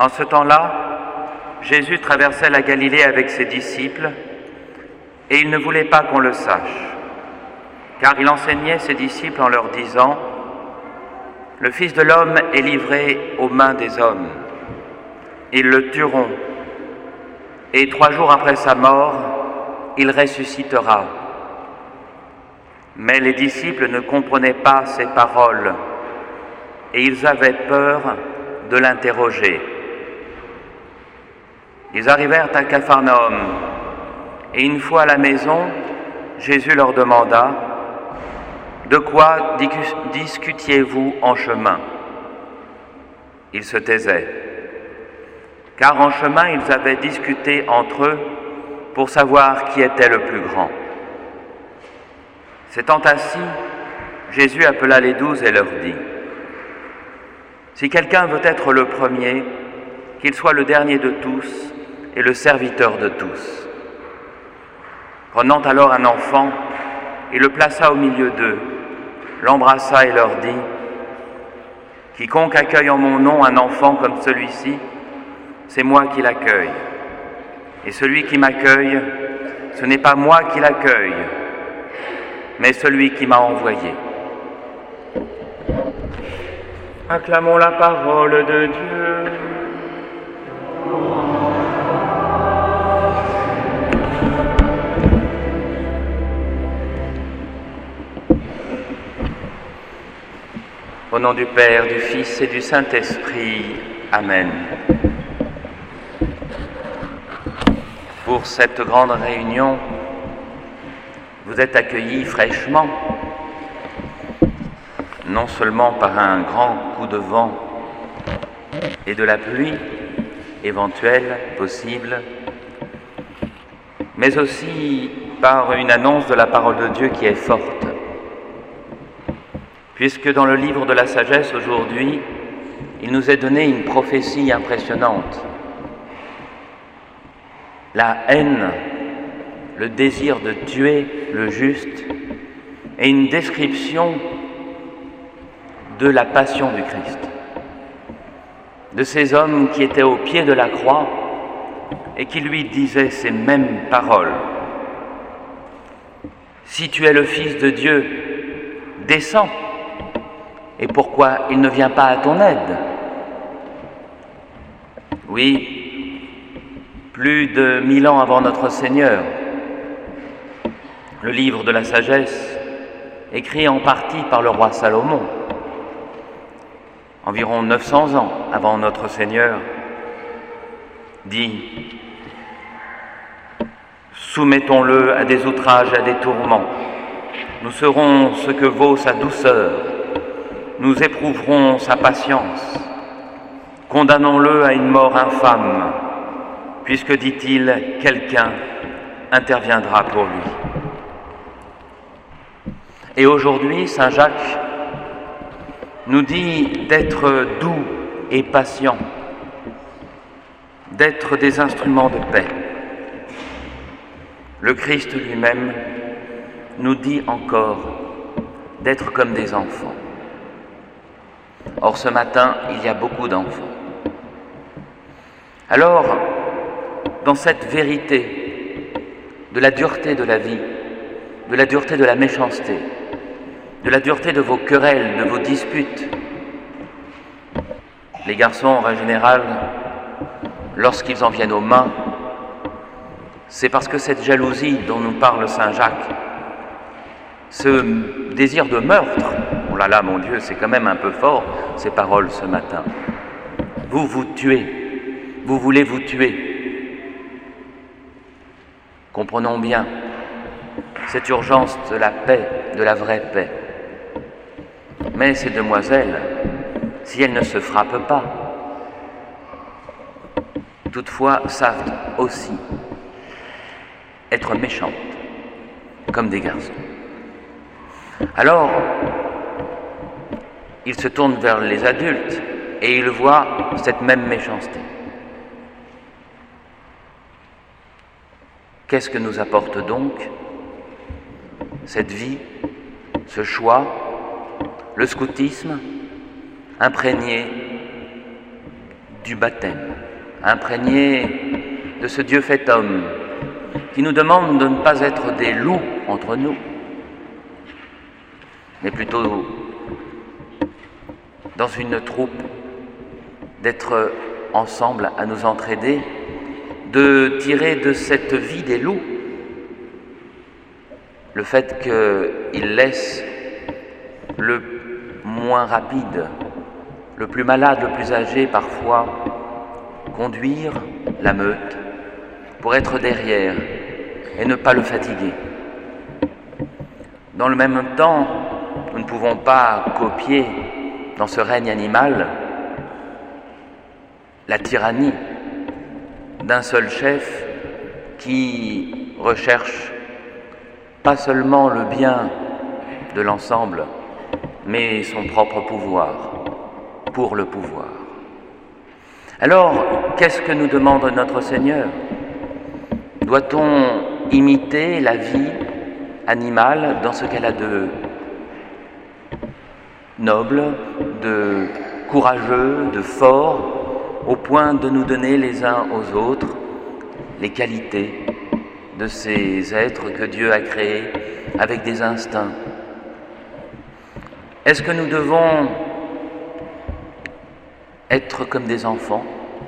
En ce temps-là, Jésus traversait la Galilée avec ses disciples et il ne voulait pas qu'on le sache, car il enseignait ses disciples en leur disant « Le Fils de l'homme est livré aux mains des hommes. Ils le tueront et 3 jours après sa mort, il ressuscitera. » Mais les disciples ne comprenaient pas ces paroles et ils avaient peur de l'interroger. Ils arrivèrent à Capharnaüm et une fois à la maison, Jésus leur demanda « De quoi discutiez-vous en chemin ?» Ils se taisaient, car en chemin ils avaient discuté entre eux pour savoir qui était le plus grand. S'étant assis, Jésus appela les 12 et leur dit « Si quelqu'un veut être le premier, qu'il soit le dernier de tous et le serviteur de tous. » Prenant alors un enfant, il le plaça au milieu d'eux, l'embrassa et leur dit « Quiconque accueille en mon nom un enfant comme celui-ci, c'est moi qui l'accueille. Et celui qui m'accueille, ce n'est pas moi qui l'accueille, mais celui qui m'a envoyé. » Acclamons la parole de Dieu. Au nom du Père, du Fils et du Saint-Esprit. Amen. Pour cette grande réunion, vous êtes accueillis fraîchement, non seulement par un grand coup de vent et de la pluie éventuelle, possible, mais aussi par une annonce de la parole de Dieu qui est forte. Puisque dans le livre de la sagesse aujourd'hui, il nous est donné une prophétie impressionnante. La haine, le désir de tuer le juste et une description de la passion du Christ, de ces hommes qui étaient au pied de la croix et qui lui disaient ces mêmes paroles. « Si tu es le Fils de Dieu, descends. Et pourquoi il ne vient pas à ton aide ?» Oui, plus de 1000 ans avant notre Seigneur, le livre de la sagesse, écrit en partie par le roi Salomon, environ 900 ans avant notre Seigneur, dit « Soumettons-le à des outrages, à des tourments. Nous serons ce que vaut sa douceur. Nous éprouverons sa patience. Condamnons-le à une mort infâme, puisque, dit-il, quelqu'un interviendra pour lui. » Et aujourd'hui, Saint Jacques nous dit d'être doux et patient, d'être des instruments de paix. Le Christ lui-même nous dit encore d'être comme des enfants. Or, ce matin, il y a beaucoup d'enfants. Alors, dans cette vérité de la dureté de la vie, de la dureté de la méchanceté, de la dureté de vos querelles, de vos disputes, les garçons, en règle générale, lorsqu'ils en viennent aux mains, c'est parce que cette jalousie dont nous parle Saint Jacques, ce désir de meurtre, oh là là, mon Dieu, c'est quand même un peu fort, ces paroles ce matin. Vous vous tuez, vous voulez vous tuer. Comprenons bien cette urgence de la paix, de la vraie paix. Mais ces demoiselles, si elles ne se frappent pas, toutefois savent aussi être méchantes, comme des garçons. Alors, il se tourne vers les adultes et il voit cette même méchanceté. Qu'est-ce que nous apporte donc cette vie, ce choix, le scoutisme, imprégné du baptême, imprégné de ce Dieu fait homme, qui nous demande de ne pas être des loups entre nous, mais plutôt dans une troupe, d'être ensemble à nous entraider, de tirer de cette vie des loups le fait qu'il laisse le moins rapide, le plus malade, le plus âgé parfois, conduire la meute pour être derrière et ne pas le fatiguer. Dans le même temps, nous ne pouvons pas copier dans ce règne animal la tyrannie d'un seul chef qui recherche pas seulement le bien de l'ensemble, mais son propre pouvoir, pour le pouvoir. Alors, qu'est-ce que nous demande notre Seigneur? Doit-on imiter la vie animale dans ce qu'elle a de noble, de courageux, de fort, au point de nous donner les uns aux autres les qualités de ces êtres que Dieu a créés avec des instincts? Est-ce que nous devons être comme des enfants,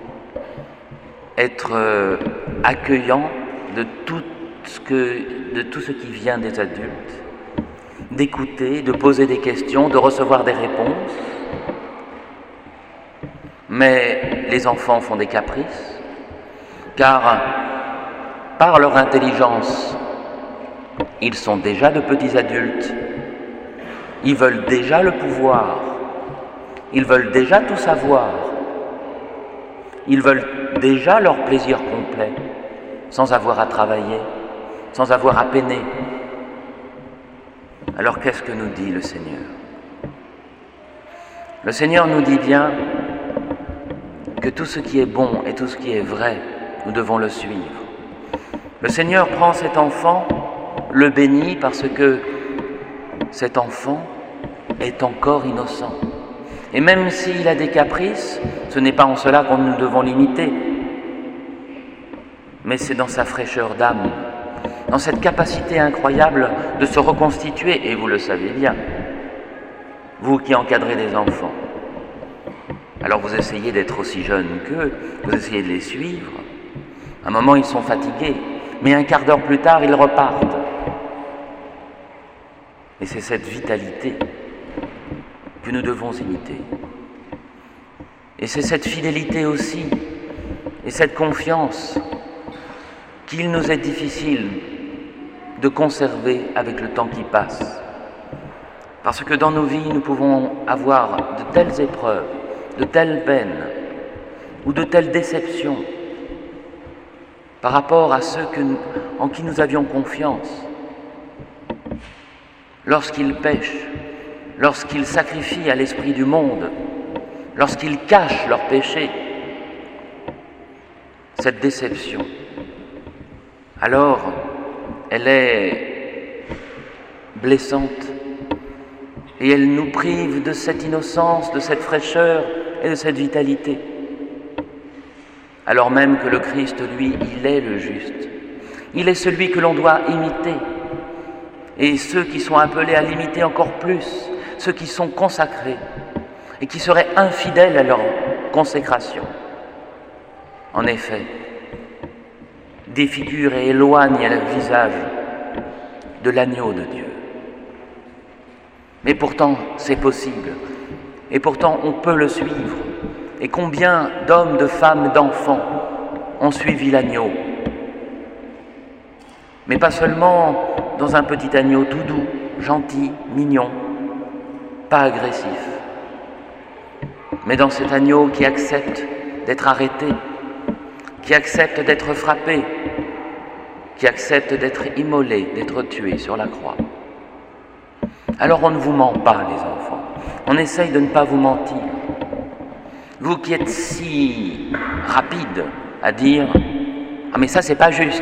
être accueillants de tout ce qui vient des adultes, d'écouter, de poser des questions, de recevoir des réponses? Mais les enfants font des caprices, car par leur intelligence, ils sont déjà de petits adultes. Ils veulent déjà le pouvoir. Ils veulent déjà tout savoir. Ils veulent déjà leur plaisir complet, sans avoir à travailler, sans avoir à peiner. Alors qu'est-ce que nous dit le Seigneur? Le Seigneur nous dit bien que tout ce qui est bon et tout ce qui est vrai, nous devons le suivre. Le Seigneur prend cet enfant, le bénit parce que cet enfant est encore innocent. Et même s'il a des caprices, ce n'est pas en cela qu'on nous devons l'imiter, mais c'est dans sa fraîcheur d'âme, dans cette capacité incroyable de se reconstituer, et vous le savez bien, vous qui encadrez des enfants. Alors vous essayez d'être aussi jeunes qu'eux, vous essayez de les suivre. À un moment, ils sont fatigués, mais un quart d'heure plus tard, ils repartent. Et c'est cette vitalité que nous devons imiter. Et c'est cette fidélité aussi, et cette confiance qu'il nous est difficile de conserver avec le temps qui passe. Parce que dans nos vies, nous pouvons avoir de telles épreuves, de telles peines ou de telles déceptions par rapport à ceux en qui nous avions confiance. Lorsqu'ils pêchent, lorsqu'ils sacrifient à l'esprit du monde, lorsqu'ils cachent leur péché, cette déception, alors elle est blessante et elle nous prive de cette innocence, de cette fraîcheur et de cette vitalité. Alors même que le Christ, lui, il est le juste. Il est celui que l'on doit imiter. Et ceux qui sont appelés à l'imiter encore plus, ceux qui sont consacrés et qui seraient infidèles à leur consécration. En effet, défigurent et éloignent le visage de l'agneau de Dieu. Mais pourtant, c'est possible. Et pourtant, on peut le suivre. Et combien d'hommes, de femmes, d'enfants ont suivi l'agneau? Mais pas seulement dans un petit agneau tout doux, gentil, mignon, pas agressif, mais dans cet agneau qui accepte d'être arrêté, qui accepte d'être frappé, qui accepte d'être immolé, d'être tué sur la croix. Alors on ne vous ment pas, les enfants. On essaye de ne pas vous mentir. Vous qui êtes si rapides à dire « Ah mais ça c'est pas juste !»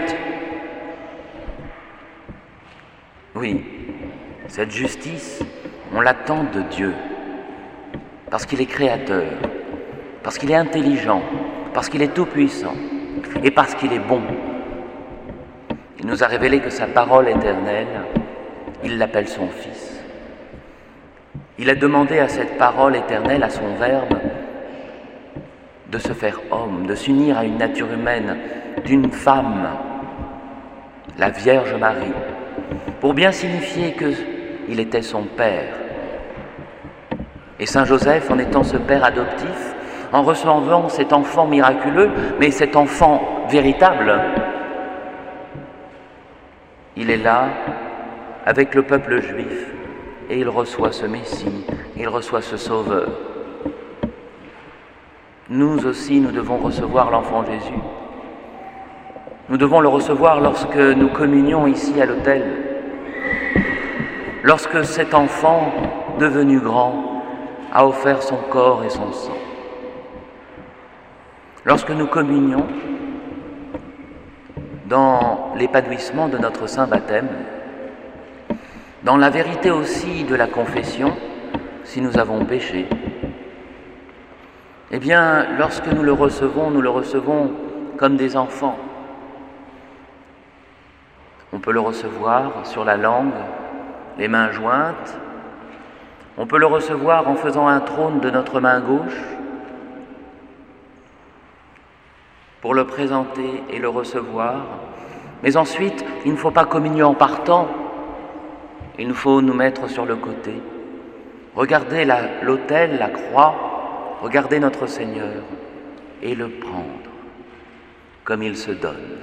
Oui, cette justice, on l'attend de Dieu, parce qu'il est créateur. parce qu'il est intelligent, parce qu'il est tout-puissant et parce qu'il est bon. Il nous a révélé que sa parole éternelle, il l'appelle son Fils. Il a demandé à cette parole éternelle, à son Verbe, de se faire homme, de s'unir à une nature humaine d'une femme, la Vierge Marie, pour bien signifier qu'il était son Père. Et Saint Joseph, en étant ce Père adoptif, en recevant cet enfant miraculeux, mais cet enfant véritable, il est là avec le peuple juif et il reçoit ce Messie, il reçoit ce Sauveur. Nous aussi, nous devons recevoir l'enfant Jésus. Nous devons le recevoir lorsque nous communions ici à l'autel. Lorsque cet enfant, devenu grand, a offert son corps et son sang. Lorsque nous communions dans l'épanouissement de notre saint baptême, dans la vérité aussi de la confession, si nous avons péché, eh bien, lorsque nous le recevons comme des enfants. On peut le recevoir sur la langue, les mains jointes. On peut le recevoir en faisant un trône de notre main gauche pour le présenter et le recevoir. Mais ensuite, il ne faut pas communier en partant. Il nous faut nous mettre sur le côté. Regarder l'autel, la croix, regarder notre Seigneur et le prendre comme il se donne.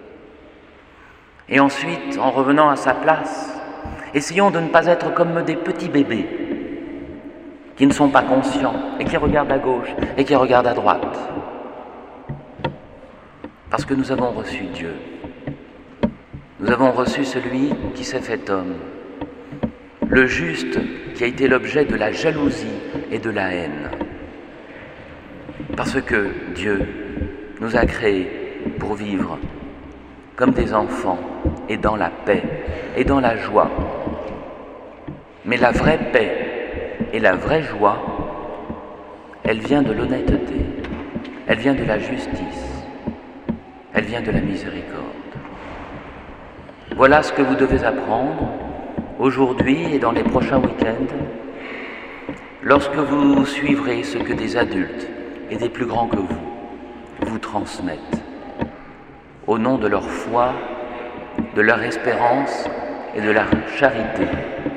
Et ensuite, en revenant à sa place, essayons de ne pas être comme des petits bébés qui ne sont pas conscients et qui regardent à gauche et qui regardent à droite. Parce que nous avons reçu Dieu. Nous avons reçu celui qui s'est fait homme, le juste qui a été l'objet de la jalousie et de la haine. Parce que Dieu nous a créés pour vivre comme des enfants et dans la paix et dans la joie. Mais la vraie paix et la vraie joie, elle vient de l'honnêteté, elle vient de la justice, elle vient de la miséricorde. Voilà ce que vous devez apprendre aujourd'hui et dans les prochains week-ends, lorsque vous suivrez ce que des adultes et des plus grands que vous transmettent, au nom de leur foi, de leur espérance et de leur charité.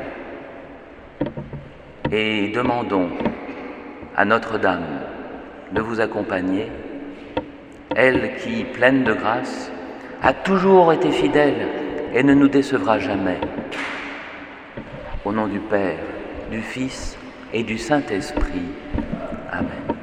Et demandons à Notre-Dame de vous accompagner, elle qui, pleine de grâce, a toujours été fidèle et ne nous décevra jamais. Au nom du Père, du Fils et du Saint-Esprit. Amen.